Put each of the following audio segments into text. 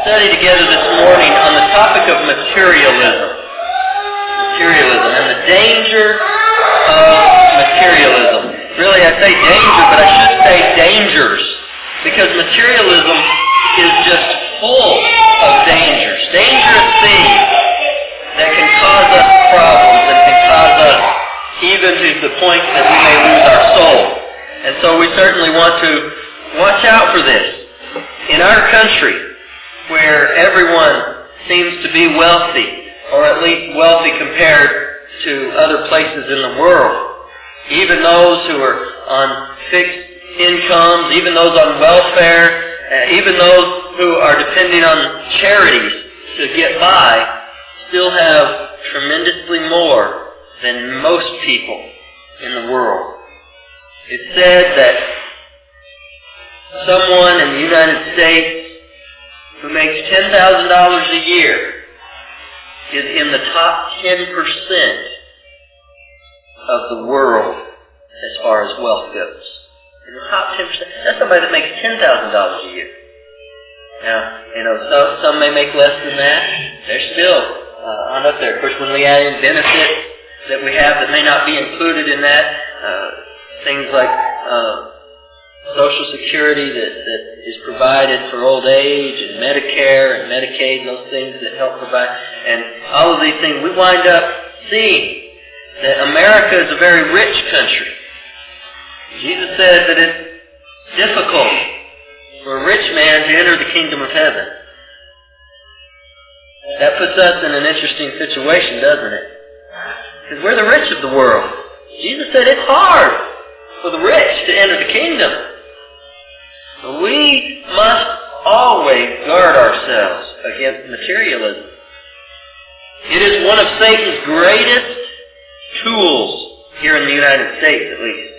study together this morning on the topic of materialism. Materialism and the danger of materialism. Really, I say danger, but I should say dangers, because materialism is just full of dangers. Dangerous things that can cause us problems and can cause us even to the point that we may lose our soul. And so we certainly want to watch out for this. In our country, where everyone seems to be wealthy, or at least wealthy compared to other places in the world, even those who are on fixed incomes, even those on welfare, even those who are depending on charities to get by, still have tremendously more than most people in the world. It's said that someone in the United States who makes $10,000 a year is in the top 10% of the world as far as wealth goes. In the top 10%. That's somebody that makes $10,000 a year. Now, some may make less than that. They're still on up there. Of course, when we add in benefits that we have that may not be included in that, things like Social Security that is provided for old age, and Medicare and Medicaid, those things that help provide, and all of these things, we wind up seeing that America is a very rich country. Jesus said that it's difficult for a rich man to enter the kingdom of heaven. That puts us in an interesting situation, doesn't it? Because we're the rich of the world. Jesus said it's hard for the rich to enter the kingdom. But we must always guard ourselves against materialism. It is one of Satan's greatest tools here in the United States, at least.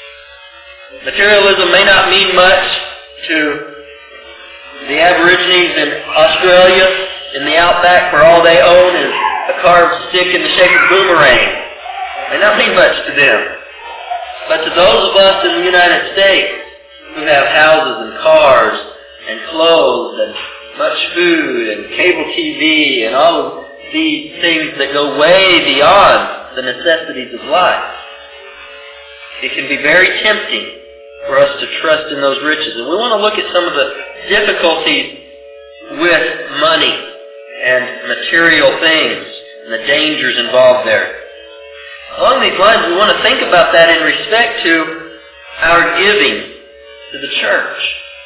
Materialism may not mean much to the Aborigines in Australia, in the outback, where all they own is a carved stick in the shape of a boomerang. It may not mean much to them. But to those of us in the United States who have houses and cars and clothes and much food and cable TV and all of these things that go way beyond the necessities of life, it can be very tempting for us to trust in those riches. And we want to look at some of the difficulties with money and material things and the dangers involved there. Along these lines, we want to think about that in respect to our giving to the church.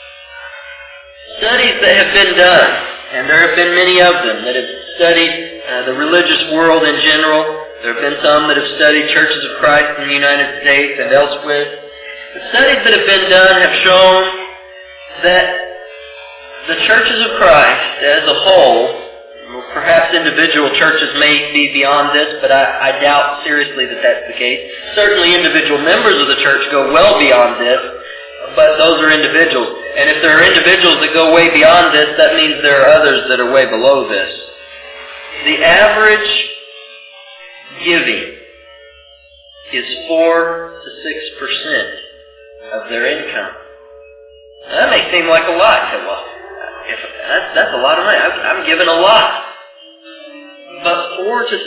Studies that have been done, and there have been many of them that have studied the religious world in general. There have been some that have studied Churches of Christ in the United States and elsewhere. The studies that have been done have shown that the Churches of Christ as a whole, perhaps individual churches may be beyond this, but I doubt seriously that that's the case. Certainly individual members of the church go well beyond this, but those are individuals. And if there are individuals that go way beyond this, that means there are others that are way below this. The average giving is 4 to 6% of their income. Now, that may seem like a lot. Well, that's a lot of money. I'm giving a lot. But 4 to 6%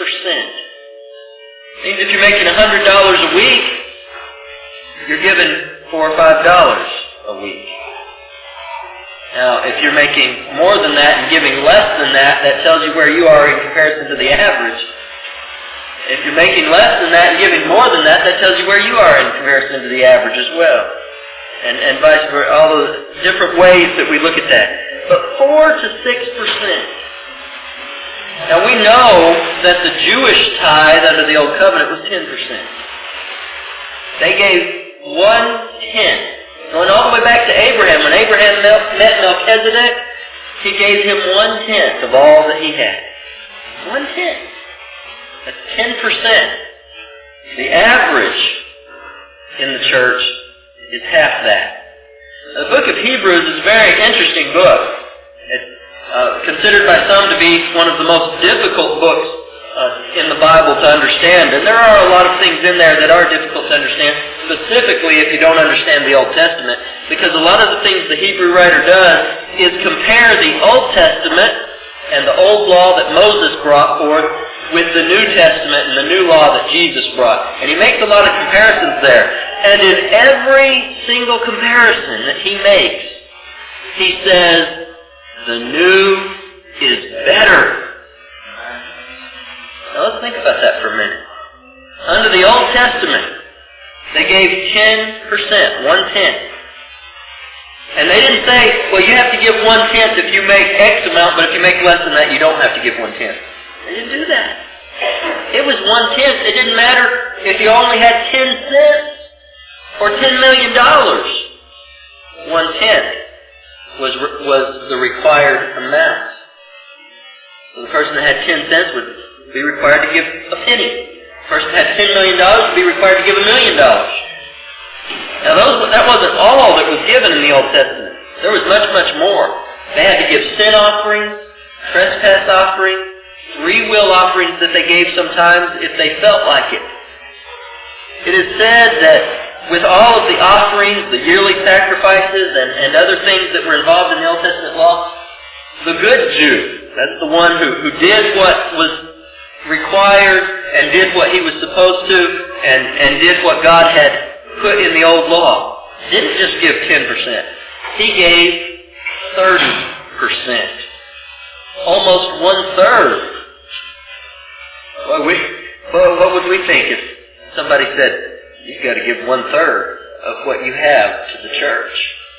means if you're making $100 a week, you're giving $4 or $5 a week. Now, if you're making more than that and giving less than that, that tells you where you are in comparison to the average. If you're making less than that and giving more than that, that tells you where you are in comparison to the average as well. And vice versa, all the different ways that we look at that. But 4 to 6%. Now we know that the Jewish tithe under the Old Covenant was 10%. They gave 1/10. Going all the way back to Abraham. When Abraham met Melchizedek, he gave him 1/10 of all that he had. 1/10. That's 10%. The average in the church is half that. The book of Hebrews is a very interesting book. It's considered by some to be one of the most difficult books in the Bible to understand. And there are a lot of things in there that are difficult to understand, specifically if you don't understand the Old Testament. Because a lot of the things the Hebrew writer does is compare the Old Testament and the old law that Moses brought forth with the New Testament and the new law that Jesus brought. And he makes a lot of comparisons there. And in every single comparison that he makes, he says, the new is better. Now let's think about that for a minute. Under the Old Testament, they gave 10%, 1/10. And they didn't say, well, you have to give 1/10 if you make X amount, but if you make less than that, you don't have to give 1/10. They didn't do that. It was 1/10. It didn't matter if you only had 10 cents or $10 million. 1/10 was the required amount. So the person that had 10 cents would be required to give a penny. The person that had $10 million would be required to give $1 million. Now that wasn't all that was given in the Old Testament. There was much, much more. They had to give sin offerings, trespass offerings, free will offerings that they gave sometimes if they felt like it. It is said that with all of the offerings, the yearly sacrifices, and other things that were involved in the Old Testament law, the good Jew, that's the one who did what was required and did what he was supposed to and did what God had put in the old law, didn't just give 10%. He gave 30%. Almost 1/3. What would we think if somebody said, you've got to give 1/3 of what you have to the church?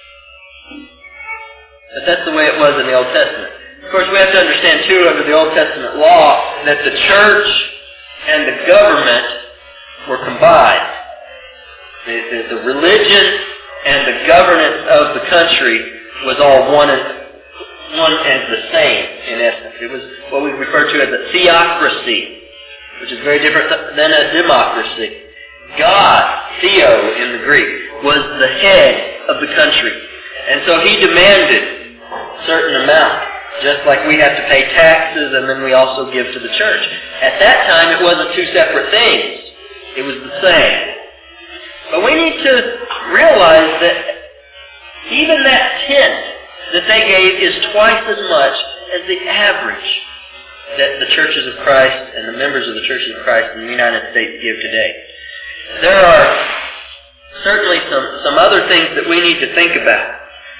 But that's the way it was in the Old Testament. Of course, we have to understand, too, under the Old Testament law, that the church and the government were combined. The religion and the governance of the country was all one and the same, in essence. It was what we refer to as a theocracy, which is very different than a democracy. God, theo in the Greek, was the head of the country. And so he demanded a certain amount, just like we have to pay taxes and then we also give to the church. At that time, it wasn't two separate things. It was the same. But we need to realize that even that 10th that they gave is twice as much as the average that the churches of Christ and the members of the churches of Christ in the United States give today. There are certainly some other things that we need to think about.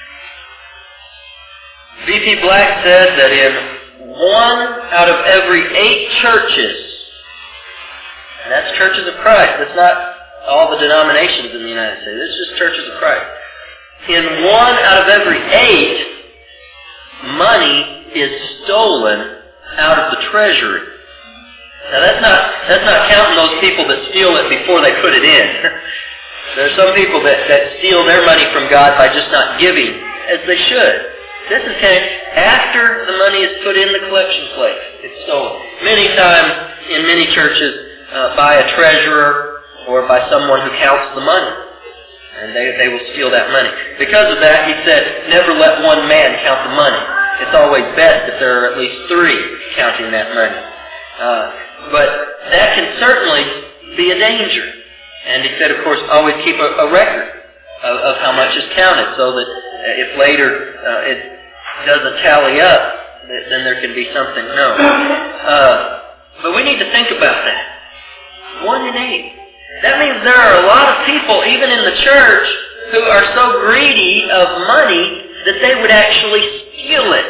V.P. Black said that in 1 out of every 8 churches, and that's churches of Christ, that's not all the denominations in the United States. It's just churches of Christ. In 1 out of every 8, money is stolen out of the treasury. Now that's not counting those people that steal it before they put it in. There are some people that steal their money from God by just not giving as they should. This is after the money is put in the collection plate. It's stolen. Many times in many churches by a treasurer or by someone who counts the money. And they will steal that money. Because of that, he said, never let one man count the money. It's always best if there are at least 3 counting that money. But that can certainly be a danger. And he said, of course, always keep a record of how much is counted so that if later it doesn't tally up, then there can be something known. But we need to think about that. 1 in 8. That means there are a lot of people, even in the church, who are so greedy of money that they would actually steal it.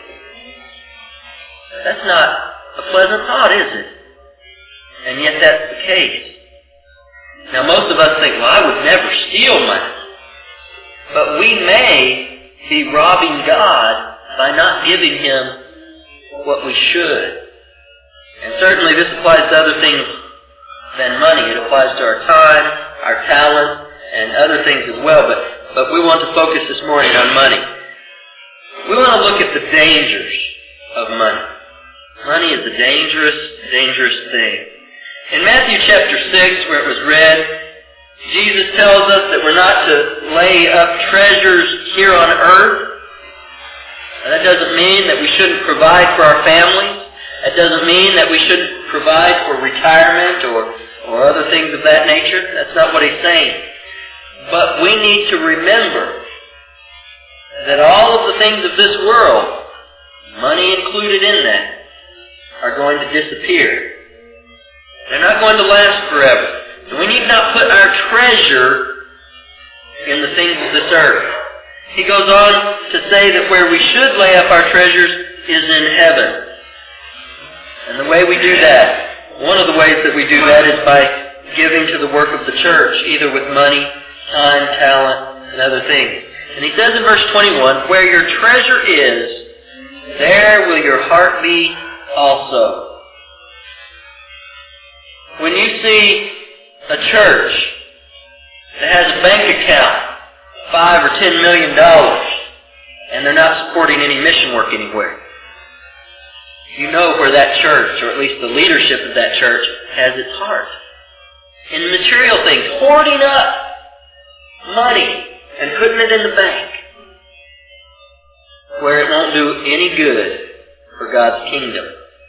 That's not a pleasant thought, is it? And yet that's the case. Now most of us think, well, I would never steal money. But we may be robbing God by not giving Him what we should. And certainly this applies to other things than money. It applies to our time, our talent, and other things as well. But we want to focus this morning on money. We want to look at the dangers of money. Money is a dangerous, dangerous thing. In Matthew chapter 6, where it was read, Jesus tells us that we're not to lay up treasures here on earth. Now, that doesn't mean that we shouldn't provide for our families. That doesn't mean that we shouldn't provide for retirement or other things of that nature. That's not what he's saying. But we need to remember that all of the things of this world, money included in that, are going to disappear. They're not going to last forever. So we need not put our treasure in the things of this earth. He goes on to say that where we should lay up our treasures is in heaven. And the way we do that, one of the ways that we do that is by giving to the work of the church, either with money, time, talent, and other things. And he says in verse 21, where your treasure is, there will your heart be also. When you see a church that has a bank account, $5 or $10 million, and they're not supporting any mission work anywhere, you know where that church, or at least the leadership of that church, has its heart. In material things, hoarding up money and putting it in the bank, where it won't do any good for God's kingdom.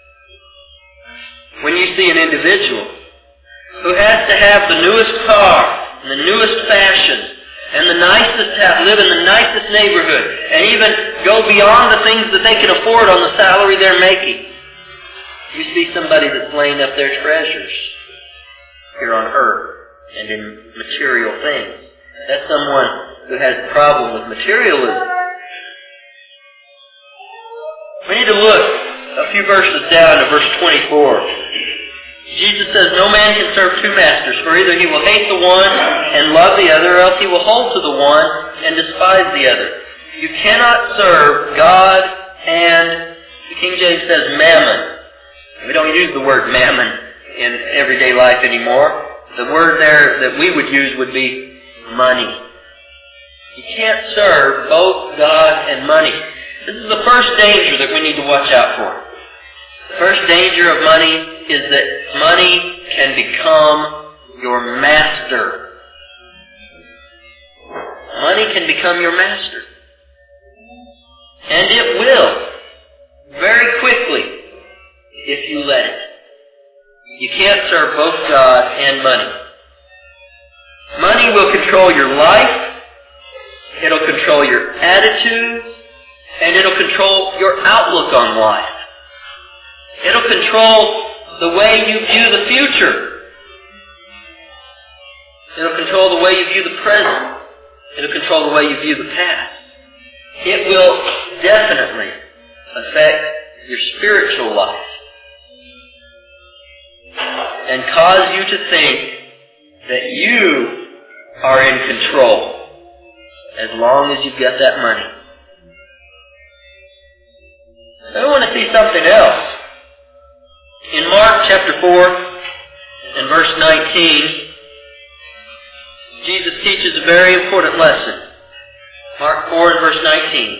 When you see an individual who has to have the newest car, and the newest fashion, and the nicest house, live in the nicest neighborhood, and even go beyond the things that they can afford on the salary they're making, you see somebody that's laying up their treasures here on earth and in material things. That's someone who has a problem with materialism. We need to look a few verses down to verse 24. Jesus says, no man can serve two masters, for either he will hate the one and love the other, or else he will hold to the one and despise the other. You cannot serve God and, the King James says, mammon. We don't use the word mammon in everyday life anymore. The word there that we would use would be money. You can't serve both God and money. This is the first danger that we need to watch out for. The first danger of money is that money can become your master. Money can become your master. And it will, very quickly, if you let it. You can't serve both God and money. Money will control your life, it'll control your attitudes, and it'll control your outlook on life. It'll control the way you view the future. It'll control the way you view the present. It'll control the way you view the past. It will definitely affect your spiritual life and cause you to think that you are in control as long as you've got that money. I want to see something else. In Mark chapter 4 and verse 19, Jesus teaches a very important lesson. Mark 4 and verse 19.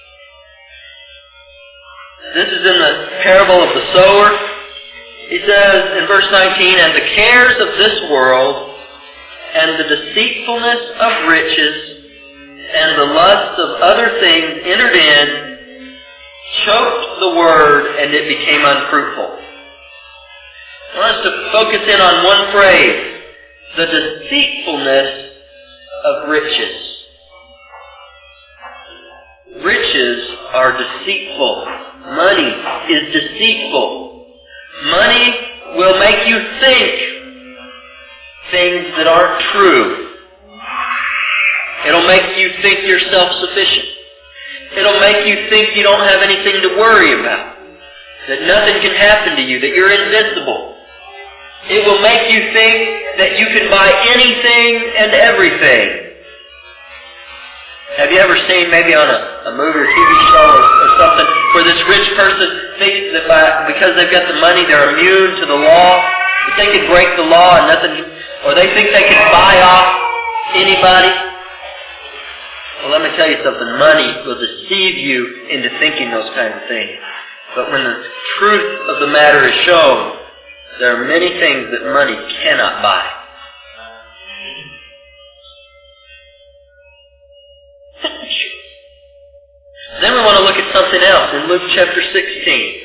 This is in the parable of the sower. He says in verse 19, and the cares of this world, and the deceitfulness of riches, and the lust of other things entered in, choked the word, and it became unfruitful. I want us to focus in on one phrase, the deceitfulness of riches. Riches are deceitful. Money is deceitful. Money will make you think things that aren't true. It'll make you think you're self-sufficient. It'll make you think you don't have anything to worry about, that nothing can happen to you, that you're invincible. It will make you think that you can buy anything and everything. Have you ever seen, maybe on a movie or TV show or something, where this rich person thinks that because they've got the money, they're immune to the law, that they can break the law and nothing, or they think they can buy off anybody? Well, let me tell you something. Money will deceive you into thinking those kinds of things. But when the truth of the matter is shown, there are many things that money cannot buy. Then we want to look at something else in Luke chapter 16.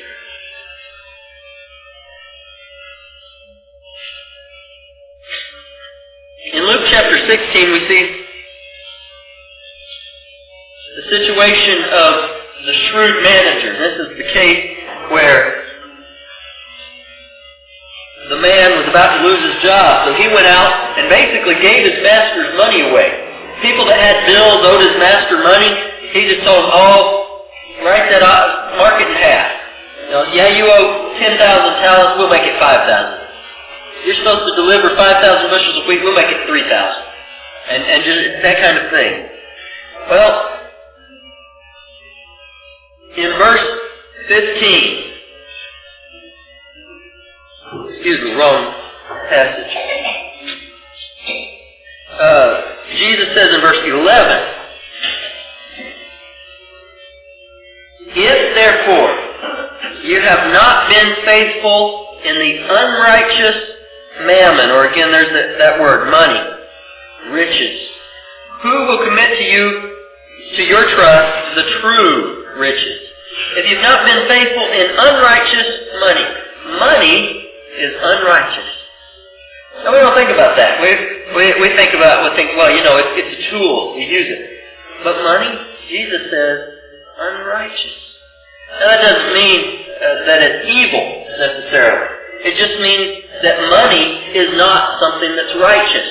In Luke chapter 16 we see the situation situation of the shrewd manager. This is the case where the man was about to lose his job, so he went out and basically gave his master's money away. People that had bills owed his master money, he just told them, write that off, mark it in half. You owe 10,000 talents, we'll make it 5,000. You're supposed to deliver 5,000 bushels of wheat, we'll make it 3,000. And just that kind of thing. Well, in verse 15, wrong passage. Jesus says in verse 11, if therefore you have not been faithful in the unrighteous mammon, or again there's that word, money, riches, who will commit to your trust the true riches? If you've not been faithful in unrighteous money is unrighteous. Now we don't think about that. We think, it's a tool. You use it. But money, Jesus says, unrighteous. Now that doesn't mean that it's evil necessarily. It just means that money is not something that's righteous.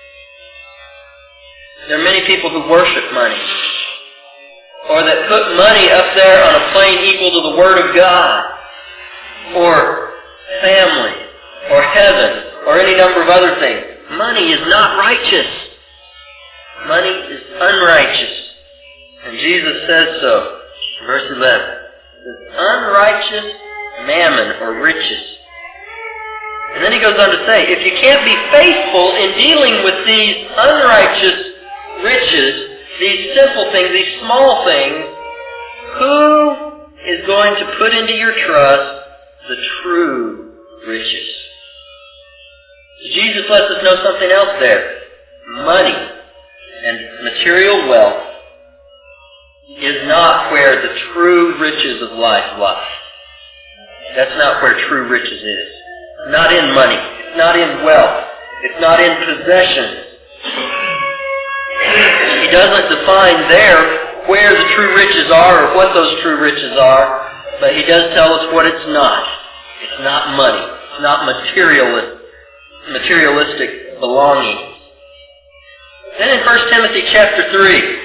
There are many people who worship money, or that put money up there on a plane equal to the Word of God, or family, or heaven, or any number of other things. Money is not righteous. Money is unrighteous. And Jesus says so. Verse 11. Unrighteous mammon, or riches. And then he goes on to say, if you can't be faithful in dealing with these unrighteous riches, these simple things, these small things, who is going to put into your trust the true riches? Jesus lets us know something else there. Money and material wealth is not where the true riches of life lie. That's not where true riches is. Not in money. It's not in wealth. It's not in possessions. He doesn't define there where the true riches are or what those true riches are, but he does tell us what it's not. It's not money. It's not materialistic belongings. Then in 1 Timothy chapter 3,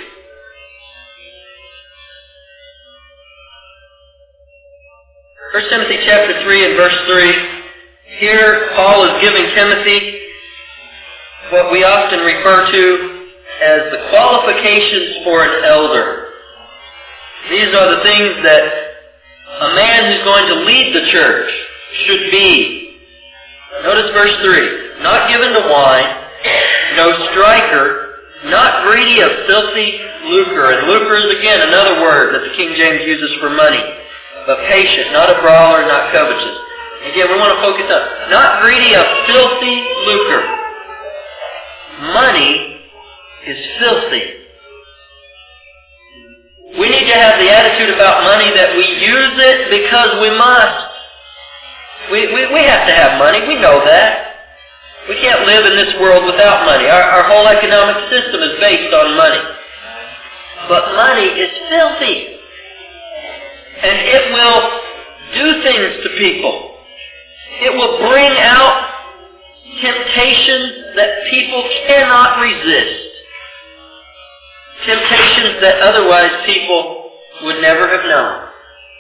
1 Timothy chapter 3 and verse 3, here Paul is giving Timothy what we often refer to as the qualifications for an elder. These are the things that a man who's going to lead the church should be. Notice verse 3. Not given to wine, no striker, not greedy of filthy lucre. And lucre is again another word that the King James uses for money. But patient, not a brawler, not covetous. Again, we want to focus on not greedy of filthy lucre. Money is filthy. We need to have the attitude about money that we use it because we must. We have to have money. We know that. We can't live in this world without money. Our whole economic system is based on money. But money is filthy. And it will do things to people. It will bring out temptations that people cannot resist. Temptations that otherwise people would never have known.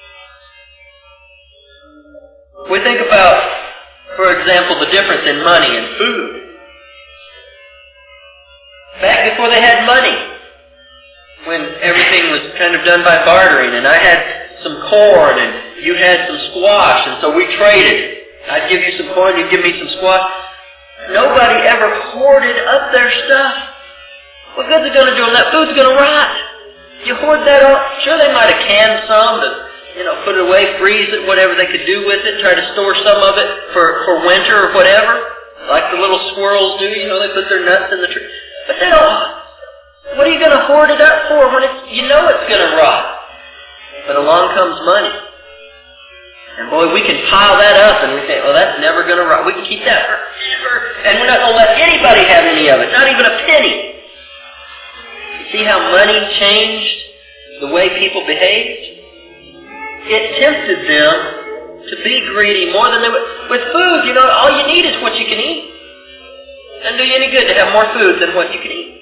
We think about, for example, the difference in money and food. Back before they had money, when everything was kind of done by bartering, and I had some corn and you had some squash, and so we traded. I'd give you some corn, you'd give me some squash. Nobody ever hoarded up their stuff. What good's it going to do when that food's going to rot? You hoard that up. Sure, they might have canned some to, put it away, freeze it, whatever they could do with it, try to store some of it for winter or whatever, like the little squirrels do. They put their nuts in the tree. But they don't. What are you going to hoard it up for when it's going to rot? But along comes money. And boy, we can pile that up and we think, that's never going to rot. We can keep that forever. And we're not going to let anybody have any of it, not even a penny. See how money changed the way people behaved, it tempted them to be greedy more than they would. With food, all you need is what you can eat. It doesn't do you any good to have more food than what you can eat.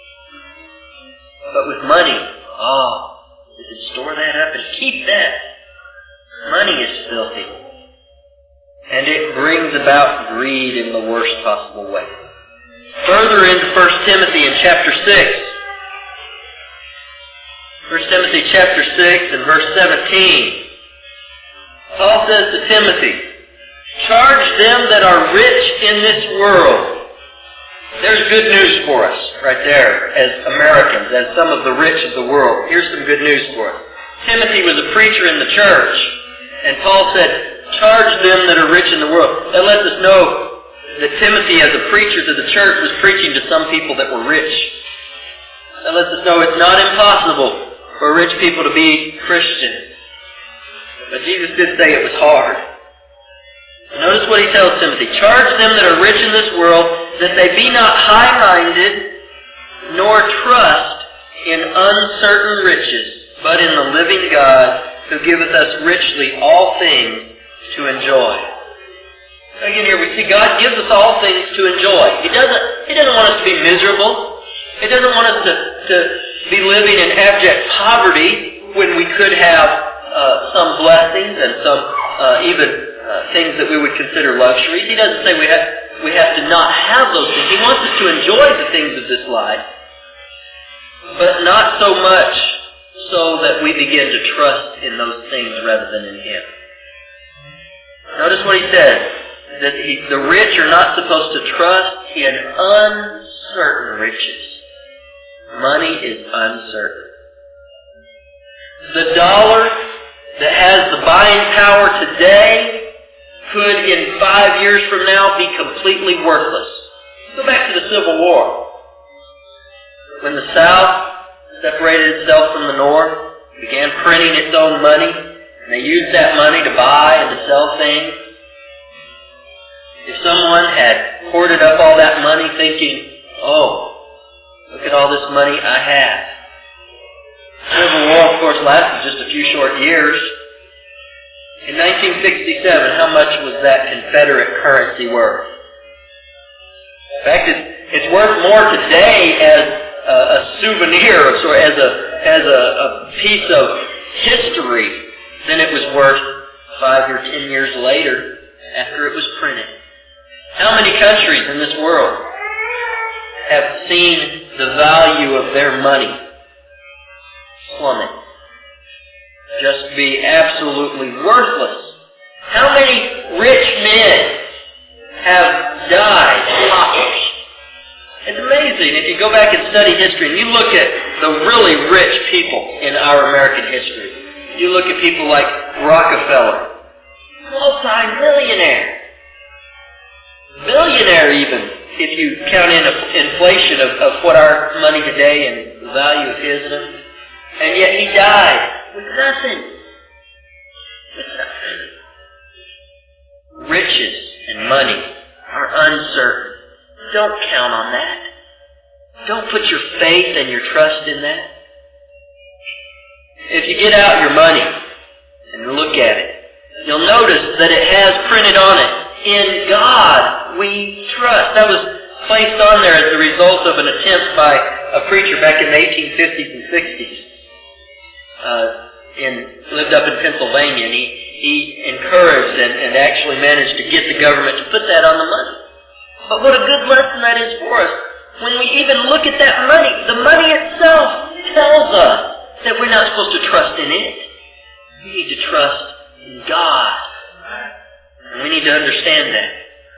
But with money, you can store that up and keep that. Money is filthy. And it brings about greed in the worst possible way. Further into 1 Timothy in chapter 6. 1 Timothy chapter 6 and verse 17. Paul says to Timothy, charge them that are rich in this world. There's good news for us right there as Americans, as some of the rich of the world. Here's some good news for us. Timothy was a preacher in the church, and Paul said, charge them that are rich in the world. That lets us know that Timothy, as a preacher to the church, was preaching to some people that were rich. That lets us know it's not impossible for rich people to be Christians. But Jesus did say it was hard. Notice what he tells Timothy. Charge them that are rich in this world, that they be not high-minded, nor trust in uncertain riches, but in the living God, who giveth us richly all things to enjoy. Again, here we see God gives us all things to enjoy. He doesn't want us to be miserable. He doesn't want us to be living in abject poverty when we could have some blessings and some even things that we would consider luxuries. He doesn't say we have to not have those things. He wants us to enjoy the things of this life, but not so much so that we begin to trust in those things rather than in Him. Notice what he says, that the rich are not supposed to trust in uncertain riches. Money is uncertain. The dollar that has the buying power today could in 5 years from now be completely worthless. Go back to the Civil War. When the South separated itself from the North, began printing its own money, and they used that money to buy and to sell things. If someone had hoarded up all that money thinking, look at all this money I have. The Civil War, of course, lasted just a few short years. In 1967, how much was that Confederate currency worth? In fact, it's worth more today as a souvenir, or as a piece of history, than it was worth 5 or 10 years later after it was printed. How many countries in this world have seen the value of their money plummet? Just be absolutely worthless. How many rich men have died paupers? It's amazing. If you go back and study history and you look at the really rich people in our American history, you look at people like Rockefeller, multi-millionaire, billionaire even, if you count in inflation of what our money today and the value of his, and yet he died with nothing. With nothing. Riches and money are uncertain. Don't count on that. Don't put your faith and your trust in that. If you get out your money and look at it, you'll notice that it has printed on it, in God we trust. That was placed on there as the result of an attempt by a preacher back in the 1850s and 60s. Lived up in Pennsylvania, and he encouraged and actually managed to get the government to put that on the money. But what a good lesson that is for us. When we even look at that money, the money itself tells us that we're not supposed to trust in it. We need to trust in God. And we need to understand that.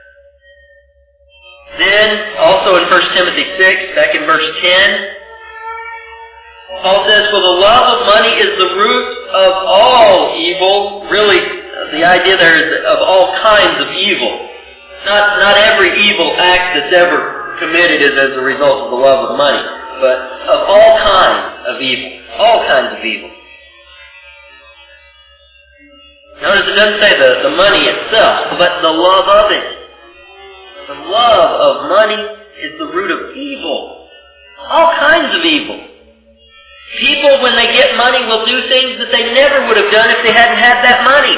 Then, also in 1 Timothy 6, back in verse 10, Paul says, for the love of money is the root of all evil. Really, the idea there is of all kinds of evil. Not every evil act that's ever committed is as a result of the love of money, but of all kinds of evil. All kinds of evil. Notice it doesn't say the money itself, but the love of it. The love of money is the root of evil. All kinds of evil. People, when they get money, will do things that they never would have done if they hadn't had that money.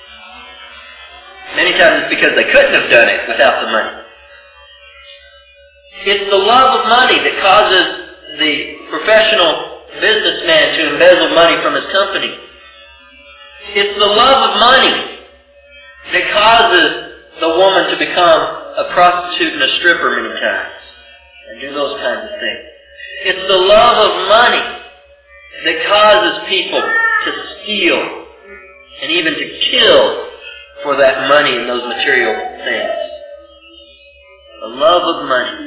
Many times it's because they couldn't have done it without the money. It's the love of money that causes the professional businessman to embezzle money from his company. It's the love of money that causes the woman to become a prostitute and a stripper many times and do those kinds of things. It's the love of money that causes people to steal and even to kill for that money and those material things. The love of money.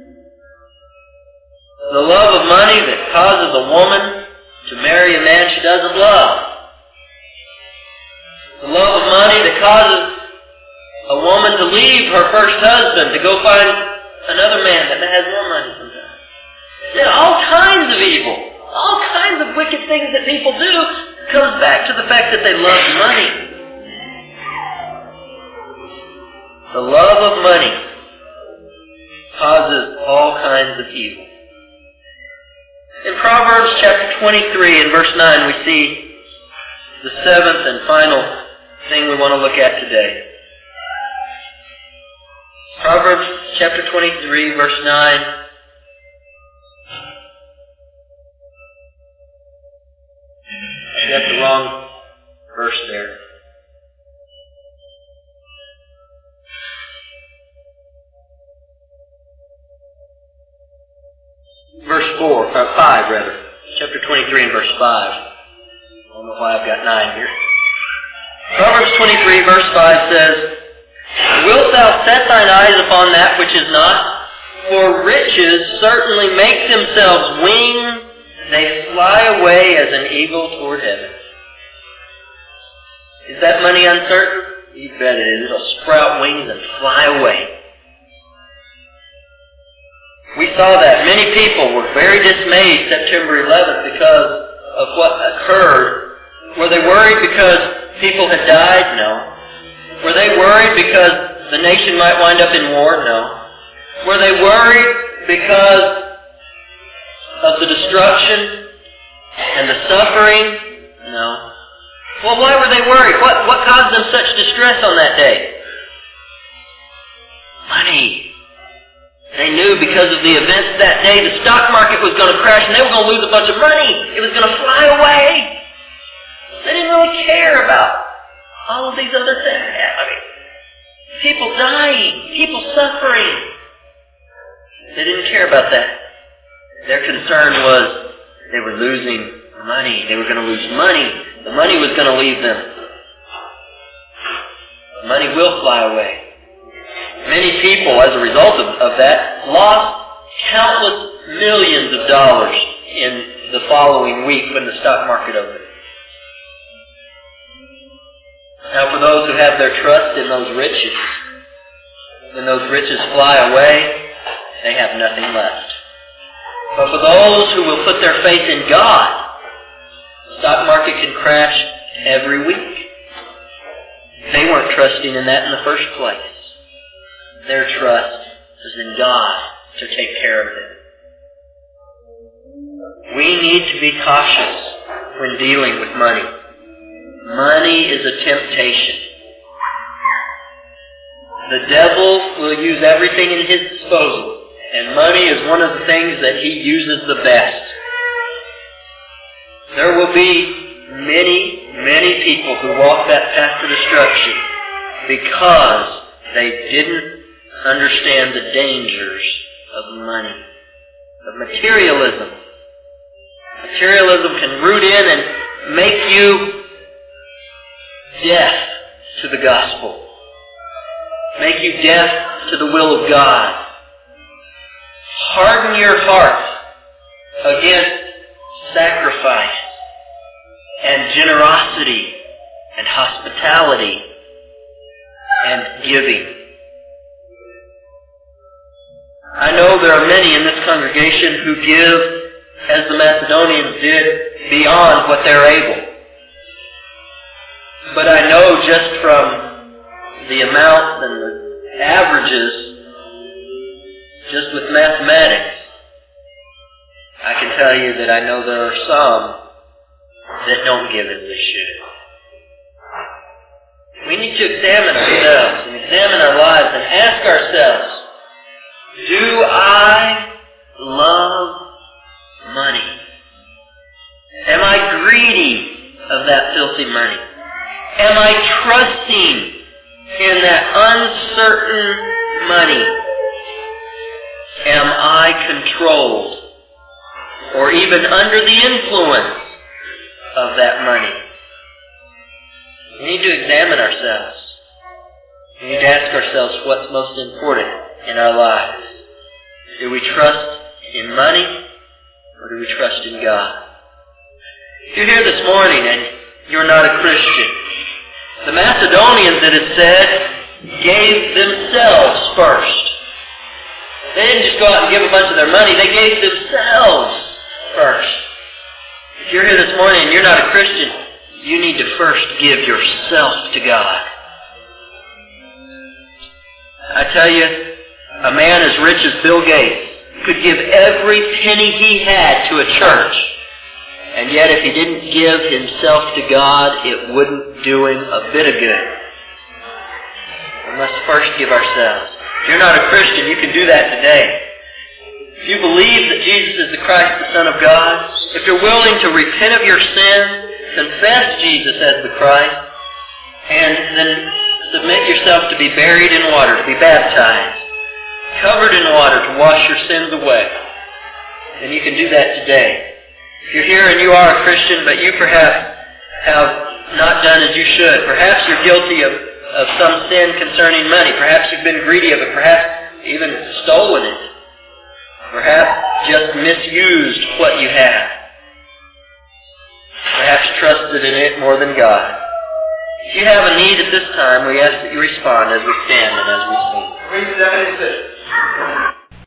The love of money that causes a woman to marry a man she doesn't love. The love of money that causes a woman to leave her first husband to go find another man that has more money sometimes. There are all kinds of evil, all kinds of wicked things that people do comes back to the fact that they love money. The love of money causes all kinds of evil. In Proverbs chapter 23 and verse 9 we see the seventh and final thing we want to look at today. Proverbs chapter 23 verse 9. I got the wrong verse there. Verse 5 rather. Chapter 23 and verse 5. I don't know why I've got 9 here. Proverbs 23 verse 5 says, Wilt thou set thine eyes upon that which is not? For riches certainly make themselves wings, they fly away as an eagle toward heaven. Is that money uncertain? You bet it is. It'll sprout wings and fly away. We saw that. Many people were very dismayed September 11th because of what occurred. Were they worried because people had died? No. Were they worried because the nation might wind up in war? No. Were they worried because of the destruction and the suffering? No. Well, why were they worried? What caused them such distress on that day? Money. They knew because of the events that day the stock market was going to crash and they were going to lose a bunch of money. It was going to fly away. They didn't really care about all of these other things. I mean, people dying, people suffering. They didn't care about that. Their concern was they were losing money. They were going to lose money. The money was going to leave them. Money will fly away. Many people, as a result of that, lost countless millions of dollars in the following week when the stock market opened. Now for those who have their trust in those riches, when those riches fly away, they have nothing left. But for those who will put their faith in God, the stock market can crash every week. They weren't trusting in that in the first place. Their trust is in God to take care of them. We need to be cautious when dealing with money. Money is a temptation. The devil will use everything in his disposal, and money is one of the things that he uses the best. There will be many, many people who walk that path to destruction because they didn't understand the dangers of money, of materialism. Materialism can root in and make you deaf to the gospel, make you deaf to the will of God, harden your heart against sacrifice and generosity and hospitality and giving. I know there are many in this congregation who give, as the Macedonians did, beyond what they're able. But I know just from the amount and the averages, just with mathematics, I can tell you that I know there are some that don't give as they should. We need to examine ourselves and examine our lives and ask ourselves, do I love money? Am I greedy of that filthy money? Am I trusting in that uncertain money? Am I controlled or even under the influence of that money? We need to examine ourselves. We need to ask ourselves what's most important in our lives. Do we trust in money or do we trust in God? If you're here this morning and you're not a Christian, the Macedonians, it is said, gave themselves first. They didn't just go out and give a bunch of their money, they gave themselves first. If you're here this morning and you're not a Christian, you need to first give yourself to God. I tell you, a man as rich as Bill Gates could give every penny he had to a church, and yet if he didn't give himself to God, it wouldn't do him a bit of good. We must first give ourselves. If you're not a Christian, you can do that today. If you believe that Jesus is the Christ, the Son of God, if you're willing to repent of your sins, confess Jesus as the Christ, and then submit yourself to be buried in water, to be baptized, covered in water to wash your sins away, then you can do that today. If you're here and you are a Christian, but you perhaps have not done as you should, perhaps you're guilty of some sin concerning money, perhaps you've been greedy of it, perhaps even stolen it, perhaps just misused what you have, perhaps trusted in it more than God. If you have a need at this time, we ask that you respond as we stand and as we sing.